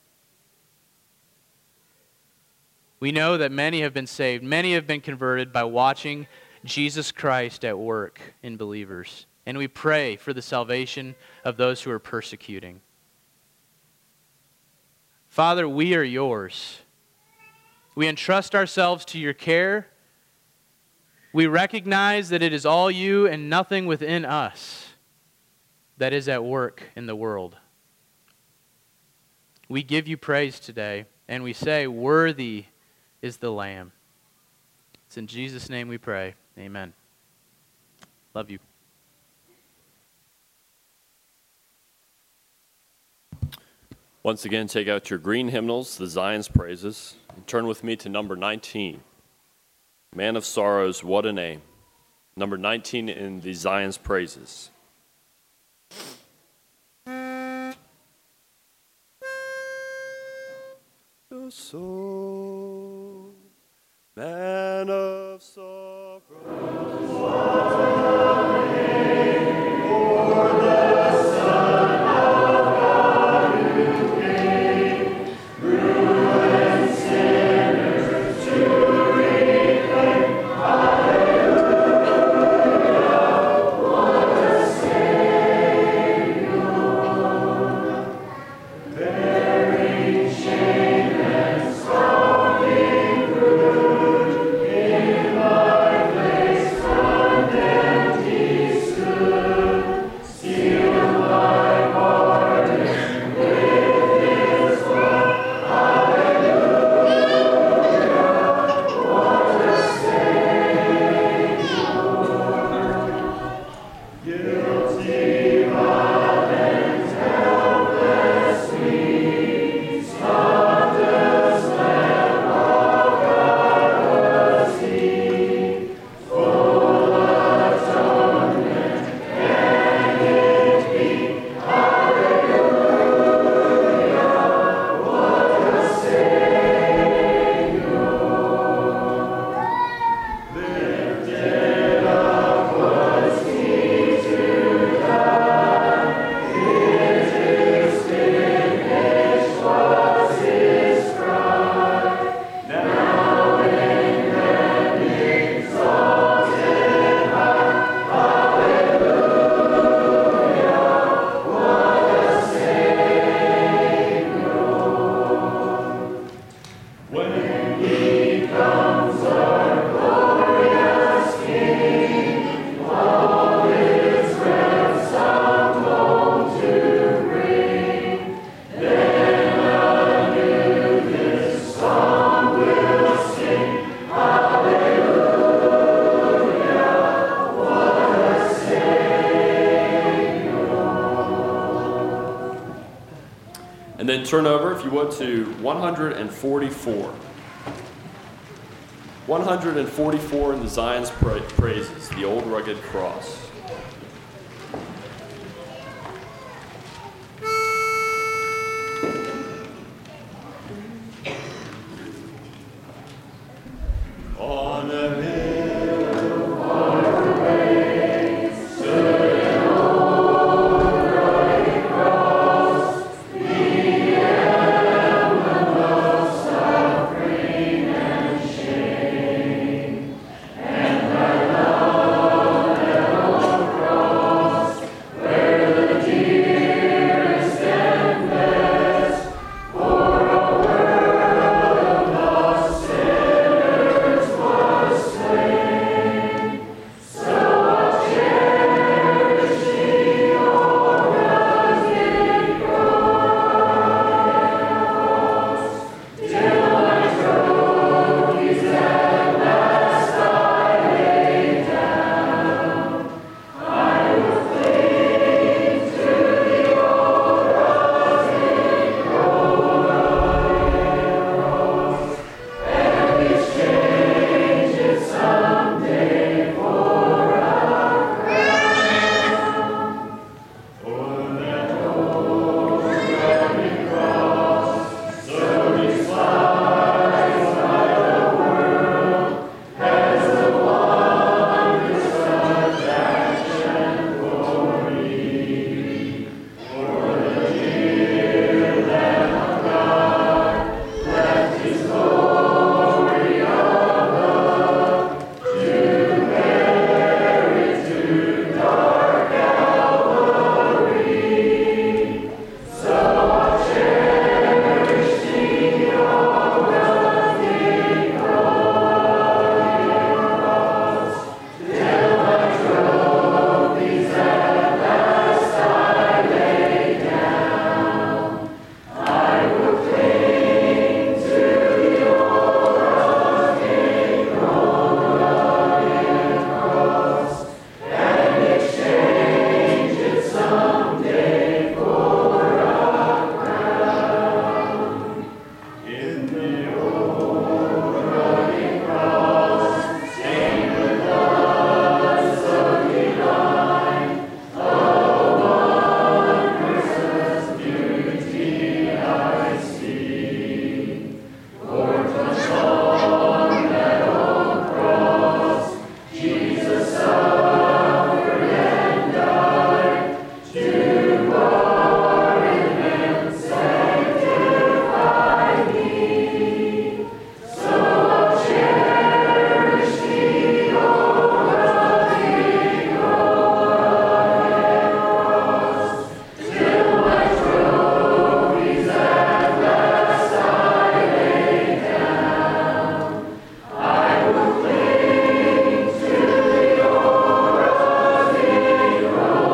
We know that many have been saved, many have been converted by watching Jesus Christ at work in believers. And we pray for the salvation of those who are persecuting. Father, we are yours. We entrust ourselves to your care. We recognize that it is all you and nothing within us that is at work in the world. We give you praise today, and we say, worthy is the Lamb. It's in Jesus' name we pray. Amen. Love you. Once again, take out your green hymnals, the Zion's Praises, and turn with me to number nineteen. Man of Sorrows, what a name. Number nineteen in the Zion's Praises. Your soul, man of sorrows, Shame and sorrow, good in And then turn over, if you would, to one forty-four. one forty-four in the Zion's pra- Praises, the old rugged cross. On a hill far away stood an old rugged cross, the emblem of suffering and shame. And I love that old cross, where the dearest and best for a world of lost sinners was slain. So I'll cherish thee, O rugged cross, till my trophies at last I lay down. I will cling to the old rugged cross, and exchange it someday for a crown. For that old rugged cross, so despised by the world, has a wondrous attraction for me. For the dear Lamb of God left his glory above to bear it to dark Calvary. So I'll cherish thee, O rugged cross, till my trophies at last I lay down. I will cling to the old rugged cross, and exchange it someday for a crown. In the old rugged cross, stained with blood so divine, a wondrous beauty I see. For 'twas on that old cross Jesus suffered and died to pardon and sanctify me. So I'll cherish thee, O rugged cross, till my trophies at last I lay down. I will cling to the old rugged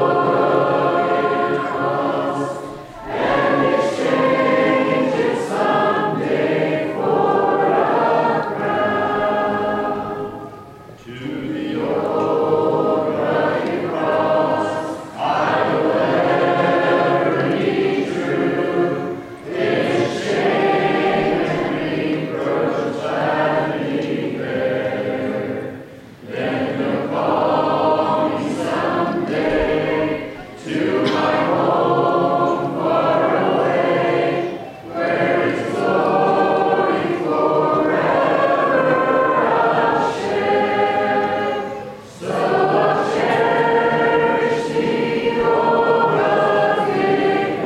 cross, and exchange it someday for a crown. To the old rugged cross I will ever be true, its shame and reproach gladly bear. Then you'll call me someday to my home far away, where its glory forever I'll share. So I'll cherish thee, O rugged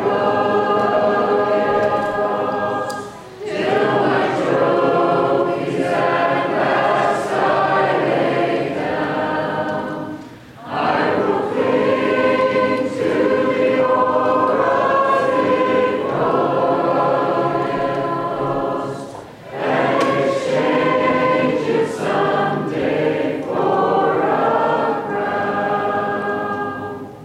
cross, till my trophies at last I lay down. I will cling to the old rugged cross, and exchange it someday for a crown.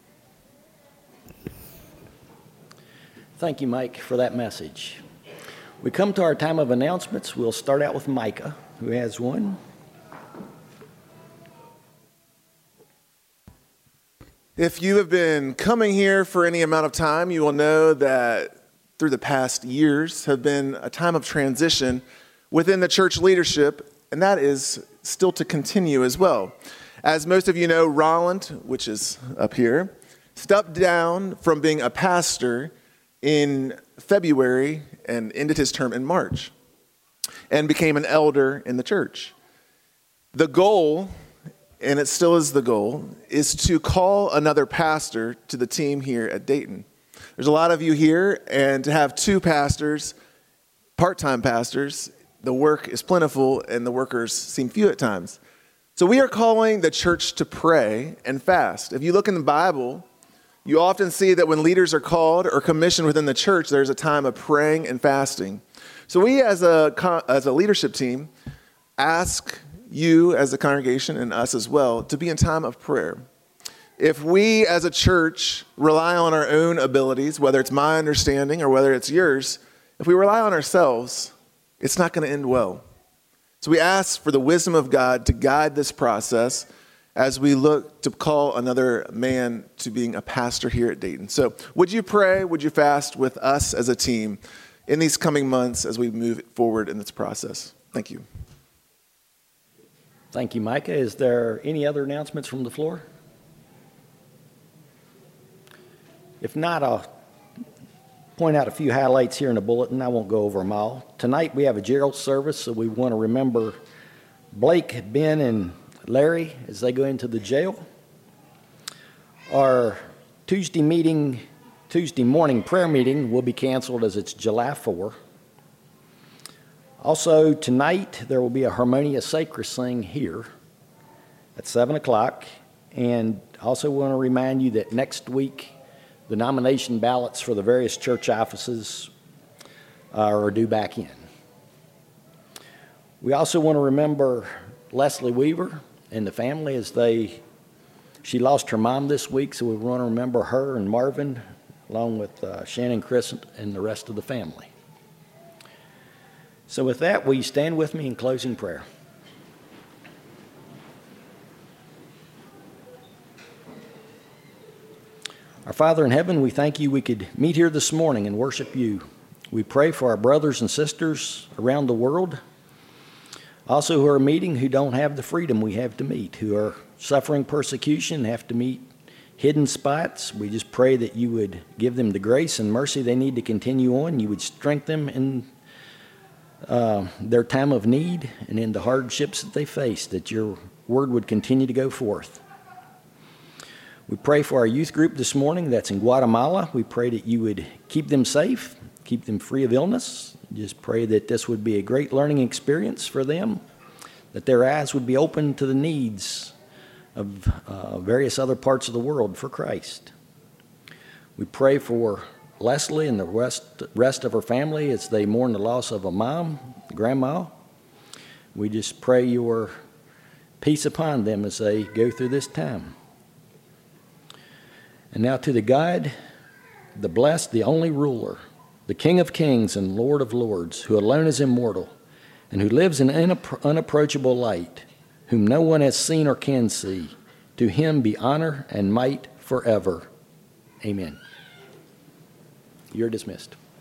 Thank you, Mike, for that message. We come to our time of announcements. We'll start out with Micah, who has one. If you have been coming here for any amount of time, you will know that through the past years have been a time of transition within the church leadership, and that is still to continue as well. As most of you know, Roland, which is up here, stepped down from being a pastor in February and ended his term in March and became an elder in the church. The goal, and it still is the goal, is to call another pastor to the team here at Dayton. There's a lot of you here, and to have two pastors, part-time pastors, the work is plentiful and the workers seem few at times. So we are calling the church to pray and fast. If you look in the Bible, you often see that when leaders are called or commissioned within the church, there's a time of praying and fasting. So we as a as a leadership team ask you as a congregation and us as well to be in time of prayer. If we as a church rely on our own abilities, whether it's my understanding or whether it's yours, if we rely on ourselves, it's not going to end well. So we ask for the wisdom of God to guide this process as we look to call another man to being a pastor here at Dayton. So would you pray, would you fast with us as a team in these coming months as we move forward in this process? Thank you. Thank you, Micah. Is there any other announcements from the floor? If not, I'll point out a few highlights here in the bulletin. I won't go over them all. Tonight we have a Gerald service, so we want to remember Blake, Ben, and Larry as they go into the jail. Our Tuesday meeting, Tuesday morning prayer meeting will be canceled as it's July fourth. Also tonight there will be a Harmonia Sacra sing here at seven o'clock. And also want to remind you that next week the nomination ballots for the various church offices are due back in. We also want to remember Leslie Weaver and the family as they, she lost her mom this week, so we want to remember her and Marvin, along with uh, Shannon, Chris, and the rest of the family. So with that, will you stand with me in closing prayer? Our Father in heaven, we thank you we could meet here this morning and worship you. We pray for our brothers and sisters around the world, also who are meeting who don't have the freedom we have to meet, who are suffering persecution, have to meet hidden spots. We just pray that you would give them the grace and mercy they need to continue on. You would strengthen them in uh, their time of need and in the hardships that they face, that your word would continue to go forth. We pray for our youth group this morning that's in Guatemala. We pray that you would keep them safe, keep them free of illness. Just pray that this would be a great learning experience for them, that their eyes would be open to the needs of uh, various other parts of the world for Christ. We pray for Leslie and the rest, rest of her family as they mourn the loss of a mom, grandma. We just pray your peace upon them as they go through this time. And now to the God, the blessed, the only ruler, the King of kings and Lord of lords, who alone is immortal, and who lives in unappro- unapproachable light, whom no one has seen or can see, to him be honor and might forever. Amen. You're dismissed.